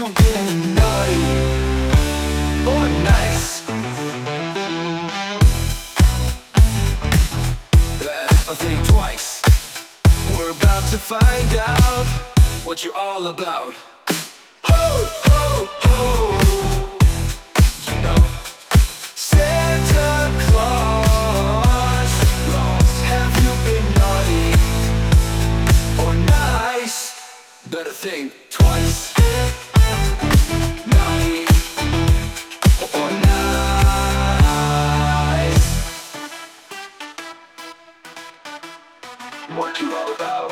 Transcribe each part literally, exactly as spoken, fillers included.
been naughty or nice? I think twice. We're about to find out what you're all about. Ho, ho, ho. You know, Santa Claus, Claus, have you been naughty or nice? Better think twice. Naughty or nice? What you all about?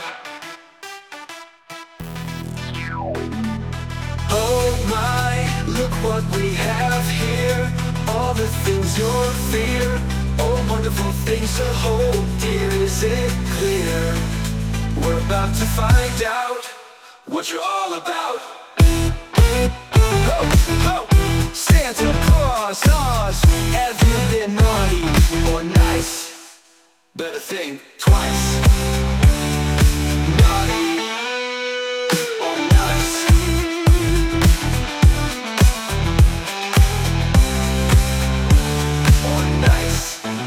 Oh my, look what we have here. All the things you're fear. Oh, wonderful things to hold dear. Is it clear? We're about to find out what you're all about. Ho, ho, Santa Claus, Claus, have you been naughty or nice? Better think twice. Naughty or nice? Or nice?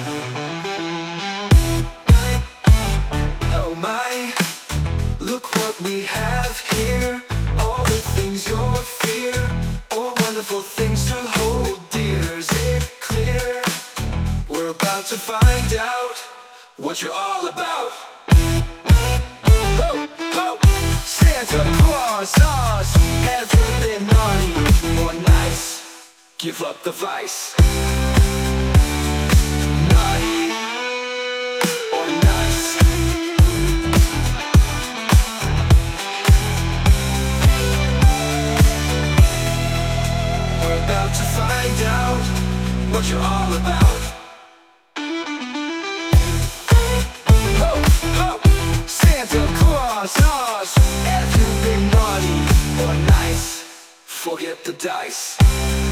Oh my, look what we have here. All the things you're fear. All wonderful things to hold dear. Is it clear? We're about to find out what you're all about. Ho, ho, Santa Claus, Claus, have you been naughty or nice? Give up the vice. Naughty or nice? We're about to find out what you're all about. Ho, ho, Santa Claus, Claus, have you been naughty or nice? Forget the dice.